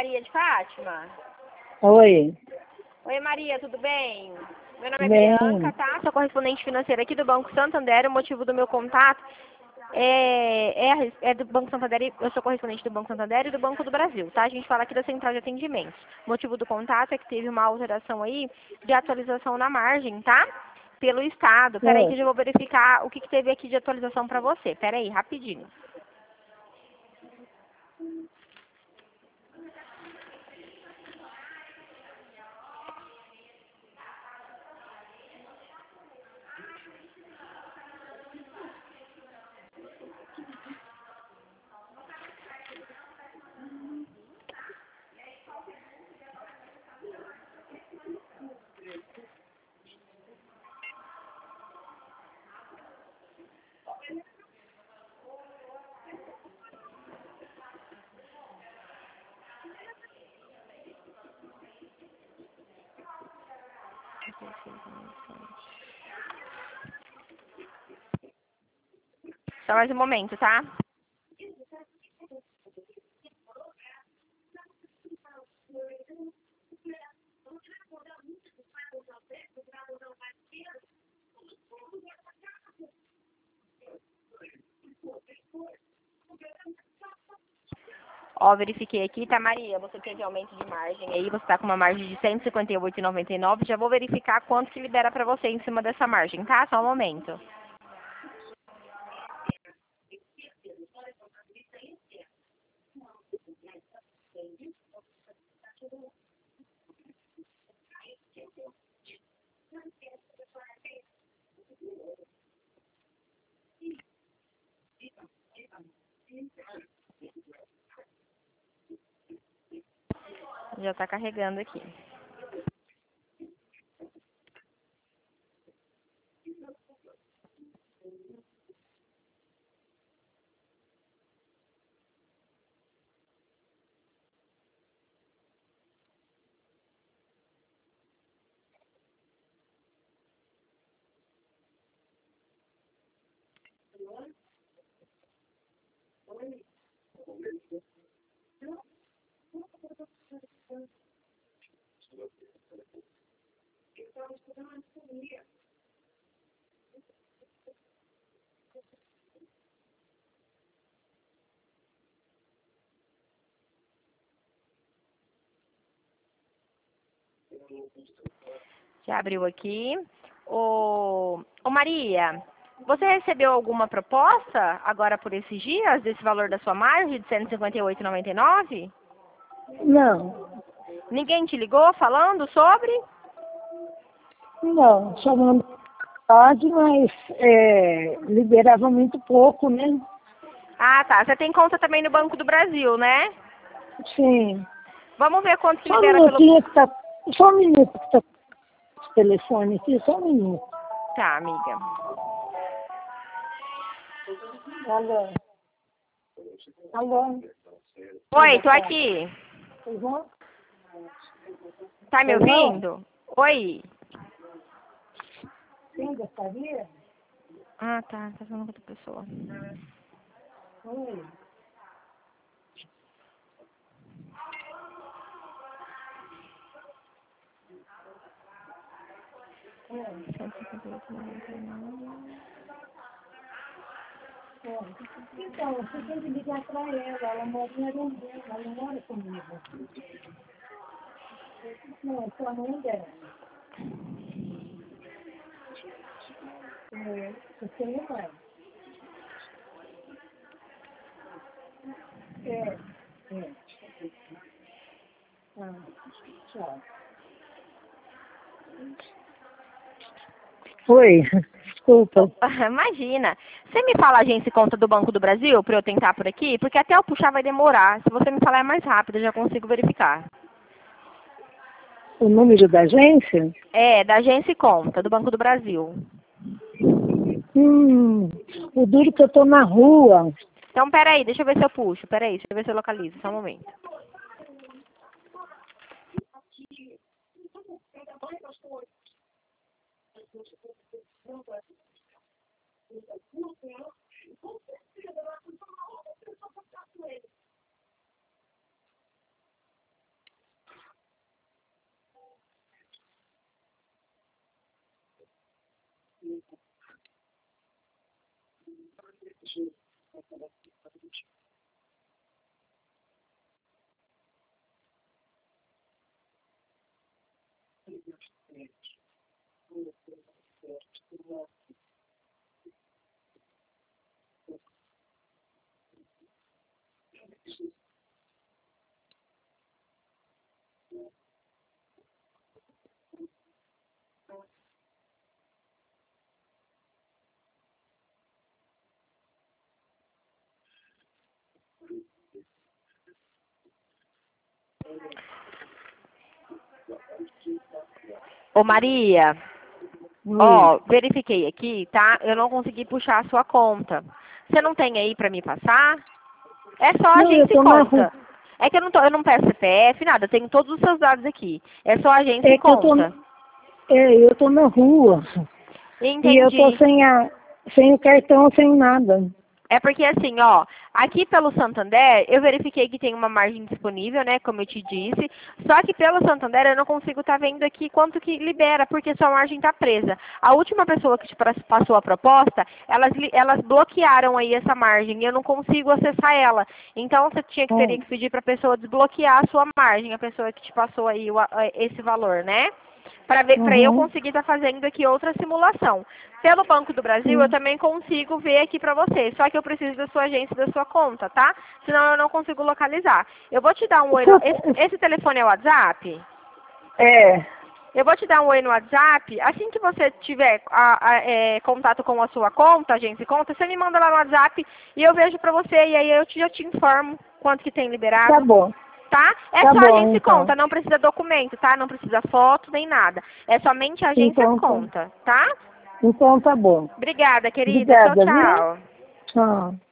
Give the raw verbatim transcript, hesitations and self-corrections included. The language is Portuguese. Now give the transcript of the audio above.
Maria de Fátima? Oi. Oi, Maria, tudo bem? Meu nome é Bem. Bianca, tá? Sou correspondente financeira aqui do Banco Santander. O motivo do meu contato é, é, a res- é do Banco Santander. e- Eu sou correspondente do Banco Santander e do Banco do Brasil, tá? A gente fala aqui da Central de Atendimentos. O motivo do contato é que teve uma alteração aí de atualização na margem, tá? Pelo Estado. Peraí que eu já vou verificar o que, que teve aqui de atualização para você. Peraí, rapidinho. Só mais um momento, tá? Ó, verifiquei aqui, tá, Maria? Você teve aumento de margem aí, você tá com uma margem de cento e cinquenta e oito reais e noventa e nove centavos. Já vou verificar quanto que libera pra você em cima dessa margem, tá? Só um momento. Já tá carregando aqui. Já abriu aqui. Ô, ô Maria, você recebeu alguma proposta agora por esses dias desse valor da sua margem de cento e cinquenta e oito reais e noventa e nove centavos? Não, Ninguém te ligou falando sobre? não, chamando pode, mas é, liberava muito pouco, né? Ah, tá. Você tem conta também no Banco do Brasil, né? Sim. Vamos ver quanto que Só um libera pelo... minutinho que tá. Só um minuto que tá o telefone aqui, só um minuto. Tá, amiga. Alô. Alô. Oi, tô aqui. Uhum. Tá me Alô? ouvindo? Oi. Sim, gostaria? Ah, tá. Tá falando com outra pessoa. Oi. cento e cinquenta e oito reais e noventa e nove É. Então, você tem que ligar para ela, ela mora em Arandina, ela não mora comigo. Não, é a mãe dela. É, você não vai. É, é. Ah, tchau. Oi, desculpa. Imagina. Você me fala a agência e conta do Banco do Brasil para eu tentar por aqui? Porque até eu puxar vai demorar. Se você me falar é mais rápido, eu já consigo verificar. O número da agência? É, da agência e conta, do Banco do Brasil. Hum, o duro que eu tô na rua. Então, peraí, deixa eu ver se eu puxo. Peraí, deixa eu ver se eu localizo. Só um momento. Ô Maria, ó, verifiquei aqui, tá? Eu não consegui puxar a sua conta. Você não tem aí pra me passar? É só Não, eu agência e tô na conta. rua. É que eu não, tô, eu não peço C P F, nada, eu tenho todos os seus dados aqui. É só agência É e que eu tô, conta. é, eu tô na rua. E eu tô Entendi. sem, a, sem o cartão, sem nada. É porque assim, ó, aqui pelo Santander, eu verifiquei que tem uma margem disponível, né, como eu te disse, só que pelo Santander eu não consigo estar vendo aqui quanto que libera, porque sua margem está presa. A última pessoa que te pra- passou a proposta, elas, li- elas bloquearam aí essa margem e eu não consigo acessar ela. Então você tinha que teria Hum. que pedir para a pessoa desbloquear a sua margem, a pessoa que te passou aí o a- esse valor, né? Para ver, para eu Uhum. conseguir estar fazendo aqui outra simulação. Pelo Banco do Brasil, eu Sim. também consigo ver aqui para você, só que eu preciso da sua agência e da sua conta, tá? Senão eu não consigo localizar. Eu vou te dar um oi no... Esse, esse telefone é o WhatsApp? É, Eu vou te dar um oi no WhatsApp. Assim que você tiver a- a- é, contato com a sua conta, agência e conta, você me manda lá no WhatsApp e eu vejo para você e aí eu te, já te informo quanto que tem tá liberado. bom. Tá? É Tá só bom, agência e então. conta, não precisa documento, tá? Não precisa foto nem nada. É somente agência e Então, tá. conta, tá? Então tá bom. Obrigada, querida. Tchau, Obrigada, viu? tchau. Tchau.